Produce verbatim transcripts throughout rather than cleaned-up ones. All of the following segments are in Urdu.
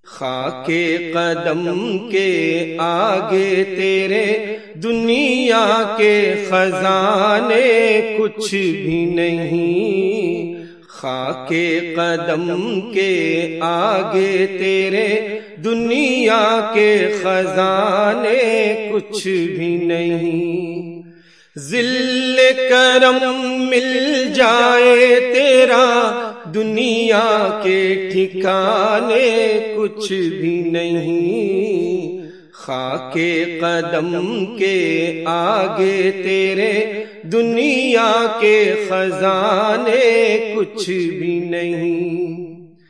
خاک قدم کے آگے تیرے دنیا کے خزانے کچھ بھی نہیں، خاک قدم کے آگے تیرے دنیا کے خزانے کچھ بھی نہیں۔ ذل کرم مل جائے تیرا دنیا کے ٹھکانے کچھ بھی نہیں، خاک قدم کے آگے تیرے دنیا کے خزانے کچھ بھی نہیں۔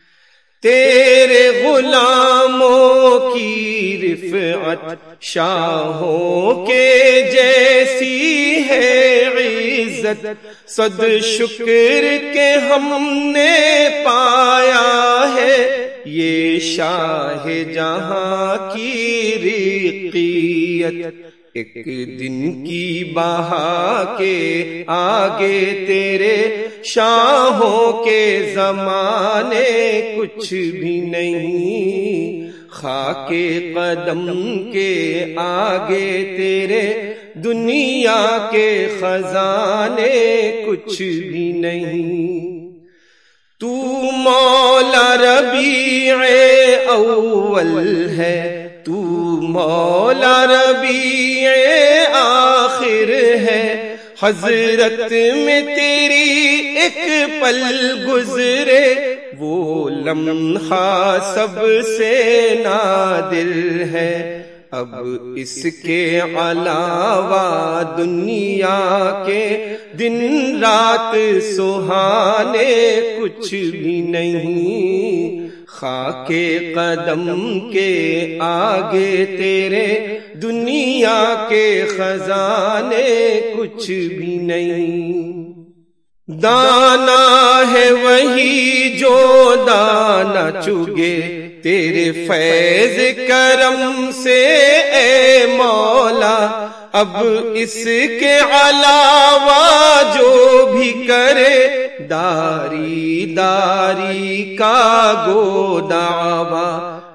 تیرے غلاموں کی رفعت شاہوں کے جیسی ہے عزت، صد شکر کے ہم نے پایا ہے یہ شاہ جہاں کی رقیت۔ ایک دن کی بہا کے آگے تیرے شاہوں کے زمانے کچھ بھی نہیں، خاک قدم کے آگے تیرے دنیا کے خزانے کچھ بھی نہیں۔ تو مولا ربیع اول ہے، تو مولا ربیع آخر ہے، حضرت میں تیری ایک پل گزرے وہ لمحہ سب سے نادر ہے۔ اب اس کے علاوہ دنیا کے دن رات سہانے کچھ بھی نہیں، خاک قدم کے آگے تیرے دنیا کے خزانے کچھ بھی نہیں۔ دانا ہے وہی جو دانا چگے تیرے فیض کرم سے اے مولا، اب اس کے علاوہ جو بھی کرے داری داری کا گو دعویٰ،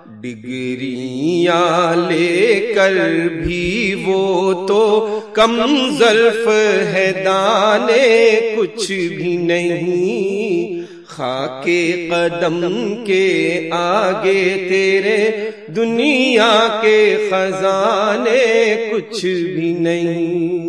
ڈگریاں لے کر بھی وہ تو کم ظرف ہے دانے کچھ بھی نہیں، خاک قدم کے آگے تیرے دنیا کے خزانے کچھ بھی نہیں۔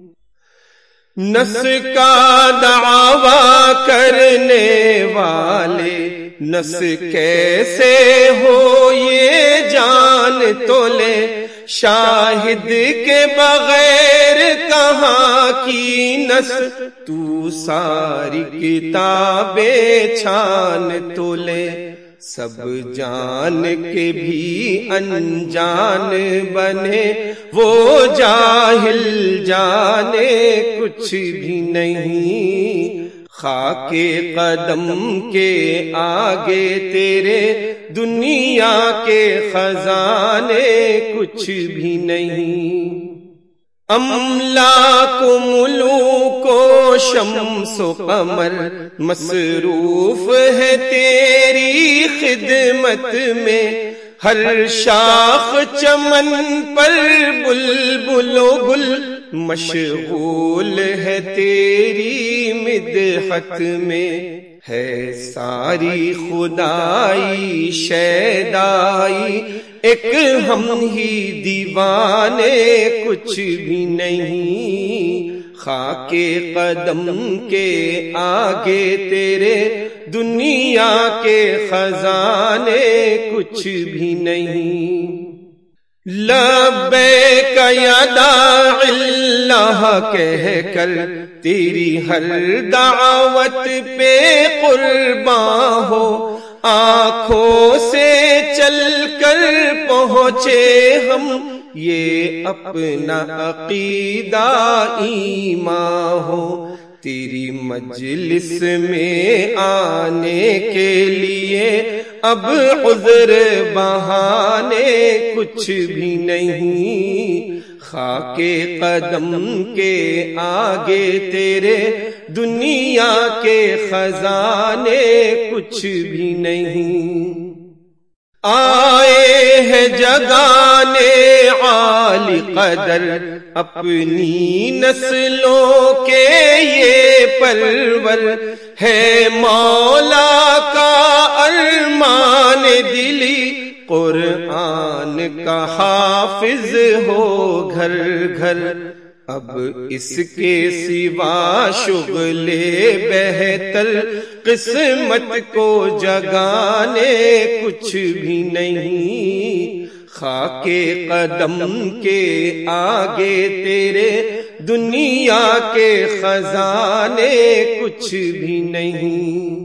نس کا دعویٰ کرنے والے نس کیسے ہو یہ جان تو لے، شاہد کے بغیر کہاں کی نس، تو ساری کتابیں چھان تو لے، سب جان کے بھی انجان بنے وہ جاہل جانے کچھ بھی نہیں، خاک قدم کے آگے تیرے دنیا کے خزانے کچھ بھی نہیں۔ املاک و ملوک و شمس و قمر مصروف ہے تیری خدمت میں، ہر شاخ چمن پر بلبل و گل مشغول ہے تیری مدحت میں، ہے ساری خدائی شیدائی ایک ہم ہی دیوانے کچھ بھی نہیں، خاک قدم کے آگے تیرے دنیا کے خزانے کچھ بھی نہیں۔ لبیک یا داعی اللہ کہہ کر تیری ہر دعوت پہ قرباں ہو، آنکھوں سے چل کر پہنچے ہم یہ اپنا عقیدہ ایمان ہو، تیری مجلس میں آنے کے لیے اب عذر بہانے کچھ بھی نہیں، خاک قدم کے آگے تیرے دنیا کے خزانے کچھ بھی نہیں۔ آئے ہیں جگانے عالی قدر اپنی نسلوں کے یہ پرور ہے مولا کا ارمان دلی قرآن کا حافظ ہو گھر گھر اب اس کے سوا شغل بہتر قسمت کو جگانے کچھ بھی نہیں خاک قدم کے آگے تیرے دنیا کے خزانے کچھ بھی نہیں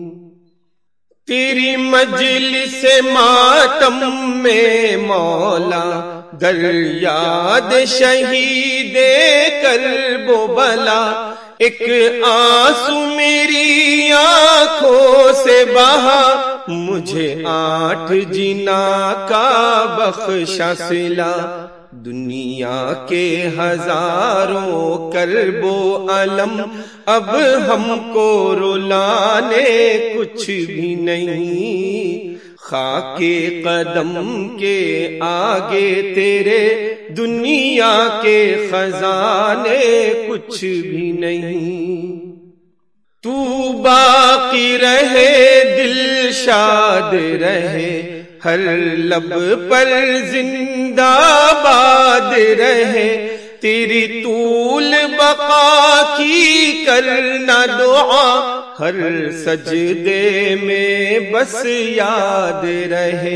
تیری مجلس ماتم میں مولا در یاد شہید کرب و بلا ایک آنسو میری آنکھوں سے بہا مجھے آٹھ جنا کا بخشا صلہ دنیا کے ہزاروں کرب و علم اب ہم کو رلانے کچھ بھی نہیں خاک قدم کے آگے تیرے دنیا کے خزانے کچھ بھی نہیں تو باقی رہے دل شاد رہے ہر لب پر زندہ باد رہے تیری طول بقا کی کرنا دعا ہر سجدے میں بس یاد رہے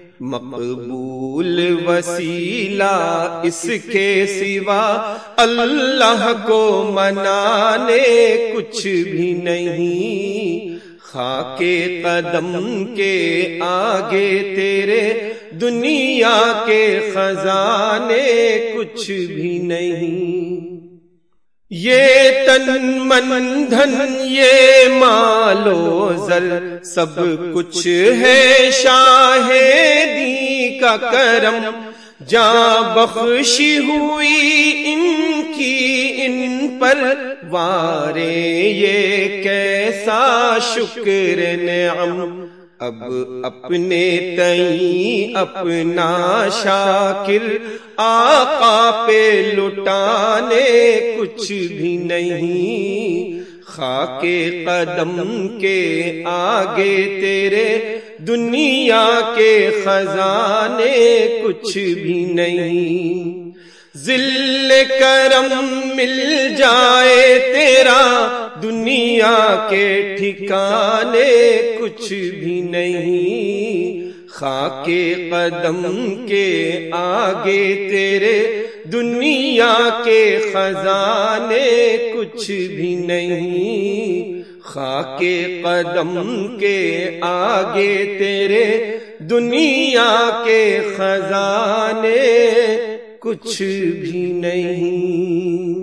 مقبول وسیلہ اس کے سوا اللہ کو منانے کچھ بھی نہیں خاک قدم کے آگے تیرے دنیا کے خزانے کچھ بھی نہیں یہ تن من دھن یہ مال و زر سب کچھ ہے شاہ دی کا کرم جاں بخشی ہوئی ان کی ان پر وارے یہ کیسا شکر نعم اب اپنے تئیں اپنا شاکر آقا پہ لٹانے کچھ بھی نہیں خاک قدم کے آگے تیرے دنیا کے خزانے کچھ بھی نہیں ذل کرم مل جائے تیرا دنیا کے ٹھکانے کچھ بھی نہیں خاک قدم کے آگے تیرے دنیا کے خزانے کچھ بھی نہیں خاک قدم کے آگے تیرے دنیا کے خزانے کچھ بھی نہیں